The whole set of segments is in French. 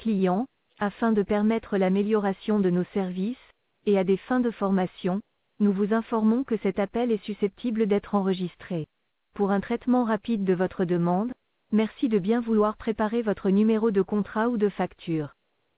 clients, afin de permettre l'amélioration de nos services, et à des fins de formation, nous vous informons que cet appel est susceptible d'être enregistré. Pour un traitement rapide de votre demande, merci de bien vouloir préparer votre numéro de contrat ou de facture.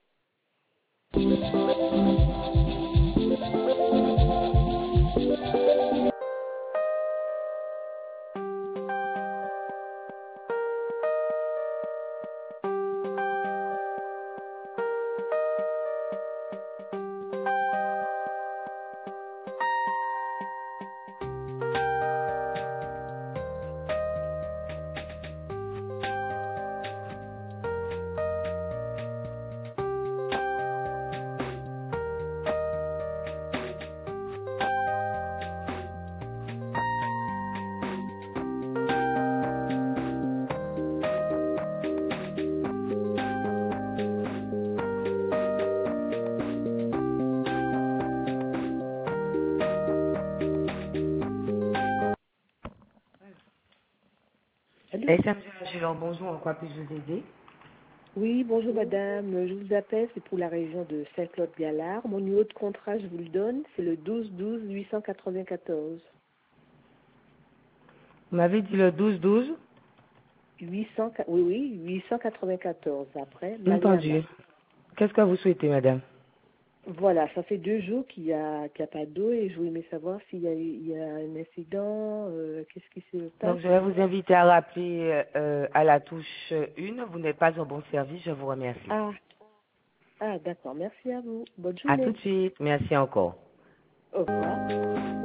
Allô? SM Gélon, bonjour, en quoi puis-je vous aider? Oui, bonjour madame. Je vous appelle, c'est pour la région de Saint-Claude-Galard. Mon numéro de contrat, je vous le donne, c'est le 12 12 894. Vous m'avez dit le 12-12? 800, oui, 894 après. Entendu. Mariama. Qu'est-ce que vous souhaitez, madame? Voilà, ça fait 2 jours qu'il y a pas d'eau et je voulais savoir il y a un incident, qu'est-ce qui se passe. Donc, je vais vous inviter à rappeler à la touche 1. Vous n'êtes pas au bon service, je vous remercie. Ah, d'accord, merci à vous. Bonne À tout journée. de suite. Merci encore. Au revoir.